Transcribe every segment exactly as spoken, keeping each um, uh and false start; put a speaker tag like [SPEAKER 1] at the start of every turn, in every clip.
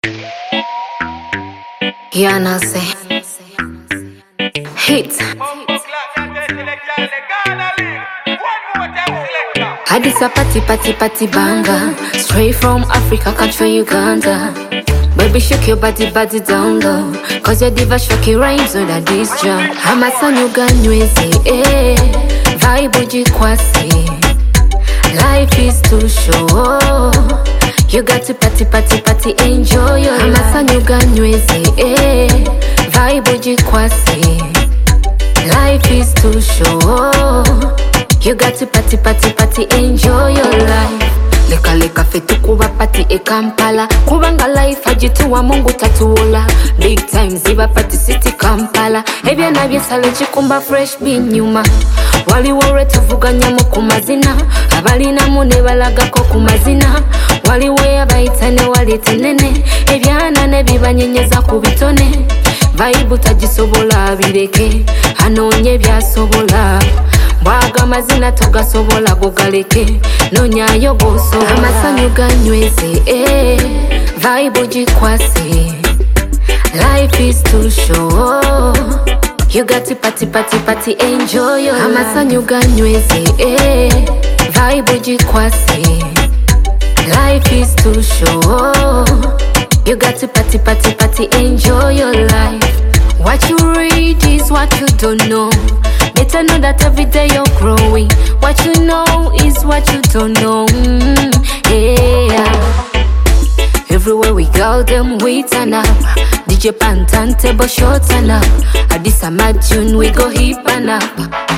[SPEAKER 1] Yana say hit. Hadisa party party party banga, straight from Africa, country Uganda. Baby shake your body body down low, cause your diva shocky rhymes on that this jam. Hamasanyu ganywezi, eh, vibe ujikwasi. Life is too short, you got to party party party enjoy your life. Hamasanyu ganywezi, eh, vibe ujikwasi. Life is too short, you got to party party party enjoy your life. Leka leka fetu kuba party e Kampala, kubanga life ajituwa Mungu tatuola. Big time ziba party city Kampala, ebya nabye sale chikumba fresh binyuma. Wali wore tuvuganya mu kumazina, abalina mu ne balagako ku mazina. Wali we abayitane wali tenene, ebyana ne bibanyenyeza ku bitone. Vibe tagisobola bireke, anonye byasobola. Mwaga mazina togasobola gogaleke, nonyayo goso. Hamasanyu ganywezi, eh, vibe ujikwasi. Life is too short, you got to party party party enjoy your life. Hamasanyu ganywezi, eh, vibe ujikwasi. Life is too short, you got to party party party enjoy your life. What you read is what you don't know. Better know that every day you're growing. What you know is what you don't know. Mm, yeah. Everywhere we go, them we turn up. D J Pantan table short turn up. At this summer tune we go hip and up.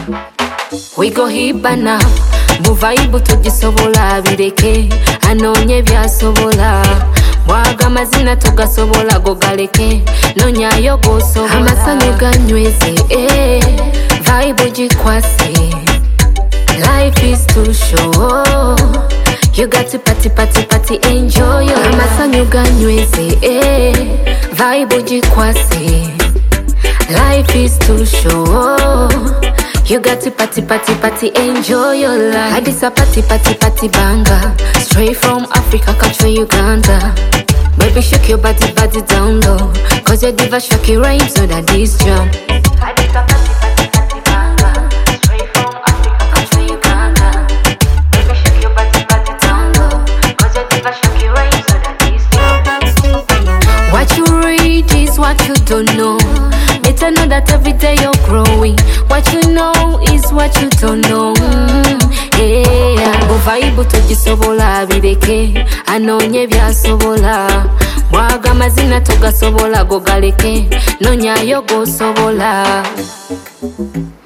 [SPEAKER 1] We go hip and up. Muvaibu tujisobola bireke, anonye byasobola. Mwaga mazina togasobola gogaleke, nonyayo gosobola. Hamasanyu ganywezi, eh, vibe ujikwasi. Life is too short, you got to party party party enjoy your life. Hamasanyu ganywezi, eh, vibe ujikwasi. Life is too short, you got to party party party enjoy your life. Hadisa party party party banga, straight from Africa, country Uganda. Baby shake your body body down low, cause your diva shocky rhymes on that this jam. Hadisa party party party banga, straight from Africa, country Uganda. Baby shake your body body down low, cause your diva shocky rhymes on that this jam. What you read is what you don't know. Better know that every day you're growing. What you know is what you don't know. Mm, yeah. Muvaibu tujisobola bireke, anonye byasobola. Mwaga mazina togasobola gogaleke, nonyayo gosobola.